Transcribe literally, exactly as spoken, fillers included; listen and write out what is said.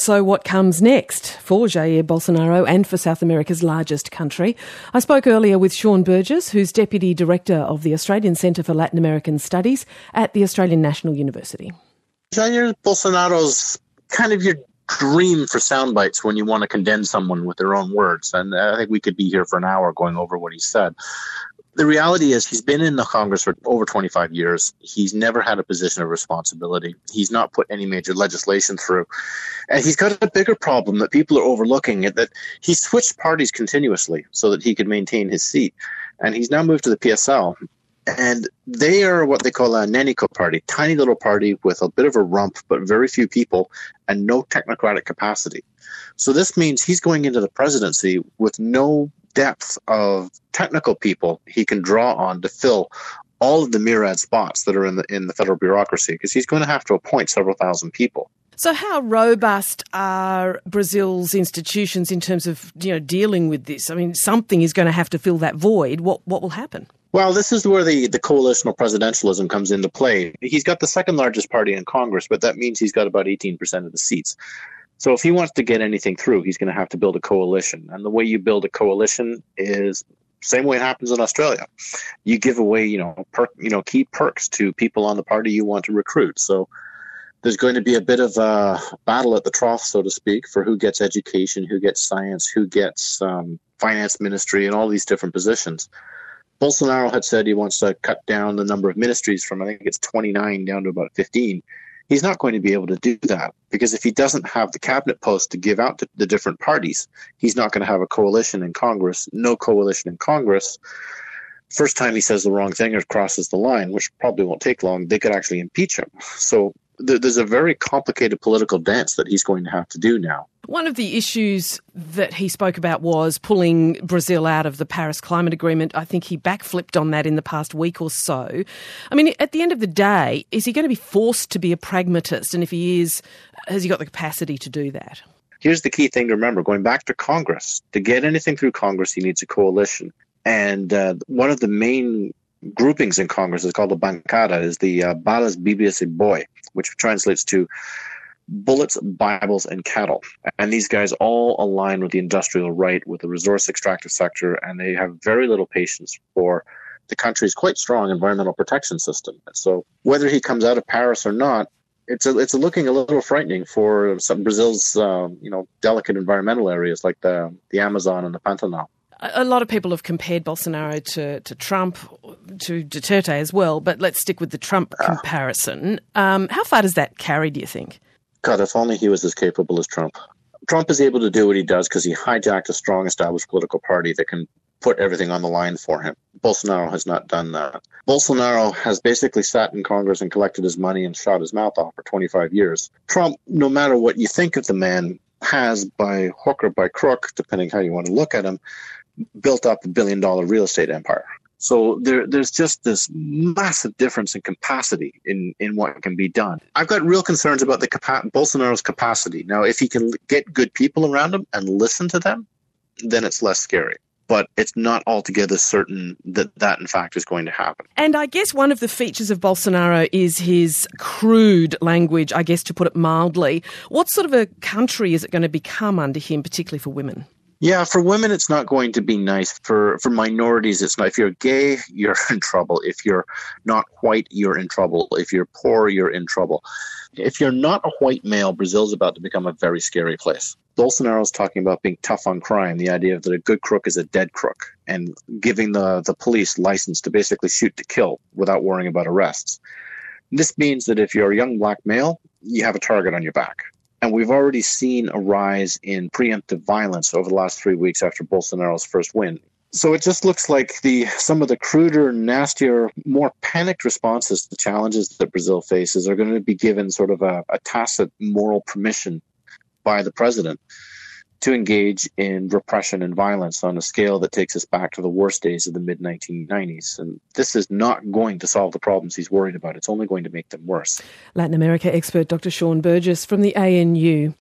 So what comes next for Jair Bolsonaro and for South America's largest country? I spoke earlier with Sean Burgess, who's Deputy Director of the Australian Centre for Latin American Studies at the Australian National University. Jair Bolsonaro's kind of your dream for sound bites when you want to condemn someone with their own words. And I think we could be here for an hour going over what he said. The reality is he's been in the Congress for over twenty-five years. He's never had a position of responsibility. He's not put any major legislation through. And he's got a bigger problem that people are overlooking, that he switched parties continuously so that he could maintain his seat. And he's now moved to the P S L. And they are what they call a Nanico party, tiny little party with a bit of a rump, but very few people and no technocratic capacity. So this means he's going into the presidency with no depth of technical people he can draw on to fill all of the myriad spots that are in the in the federal bureaucracy, because he's going to have to appoint several thousand people. So how robust are Brazil's institutions in terms of, you know, dealing with this? I mean, something is going to have to fill that void. What what will happen? Well, this is where the, the coalitional presidentialism comes into play. He's got the second largest party in Congress, but that means he's got about eighteen percent of the seats. So if he wants to get anything through, he's going to have to build a coalition. And the way you build a coalition is same way it happens in Australia. You give away, you know, per, you know, key perks to people on the party you want to recruit. So there's going to be a bit of a battle at the trough, so to speak, for who gets education, who gets science, who gets um, finance ministry, and all these different positions. Bolsonaro had said he wants to cut down the number of ministries from, I think it's twenty-nine down to about fifteen. He's not going to be able to do that, because if he doesn't have the cabinet post to give out to the different parties, he's not going to have a coalition in Congress. No coalition in Congress. First time he says the wrong thing or crosses the line, which probably won't take long, they could actually impeach him. So th- there's a very complicated political dance that he's going to have to do now. One of the issues that he spoke about was pulling Brazil out of the Paris Climate Agreement. I think he backflipped on that in the past week or so. I mean, at the end of the day, is he going to be forced to be a pragmatist? And if he is, has he got the capacity to do that? Here's the key thing to remember. Going back to Congress, to get anything through Congress, he needs a coalition. And uh, one of the main groupings in Congress is called the Bancada, is the uh, Balas, Bibias e Boi, which translates to bullets, Bibles, and cattle. And these guys all align with the industrial right, with the resource extractive sector, and they have very little patience for the country's quite strong environmental protection system. So whether he comes out of Paris or not, it's a, it's a looking a little frightening for some Brazil's um, you know delicate environmental areas like the the Amazon and the Pantanal. A lot of people have compared Bolsonaro to, to Trump, to Duterte as well, but let's stick with the Trump uh, comparison. Um, how far does that carry, do you think? God, if only he was as capable as Trump. Trump is able to do what he does because he hijacked a strong established political party that can put everything on the line for him. Bolsonaro has not done that. Bolsonaro has basically sat in Congress and collected his money and shot his mouth off for twenty-five years. Trump, no matter what you think of the man, has by hook or by crook, depending how you want to look at him, built up a billion dollar real estate empire. So there, there's just this massive difference in capacity in, in what can be done. I've got real concerns about the capa- Bolsonaro's capacity. Now, if he can get good people around him and listen to them, then it's less scary. But it's not altogether certain that that, in fact, is going to happen. And I guess one of the features of Bolsonaro is his crude language, I guess, to put it mildly. What sort of a country is it going to become under him, particularly for women? Yeah, for women, it's not going to be nice. For for minorities, it's not. If you're gay, you're in trouble. If you're not white, you're in trouble. If you're poor, you're in trouble. If you're not a white male, Brazil's about to become a very scary place. Bolsonaro's talking about being tough on crime, the idea that a good crook is a dead crook, and giving the, the police license to basically shoot to kill without worrying about arrests. This means that if you're a young black male, you have a target on your back. And we've already seen a rise in preemptive violence over the last three weeks after Bolsonaro's first win. So it just looks like the some of the cruder, nastier, more panicked responses to challenges that Brazil faces are going to be given sort of a, a tacit moral permission by the president to engage in repression and violence on a scale that takes us back to the worst days of the mid nineteen nineties. And this is not going to solve the problems he's worried about. It's only going to make them worse. Latin America expert Doctor Sean Burgess from the A N U.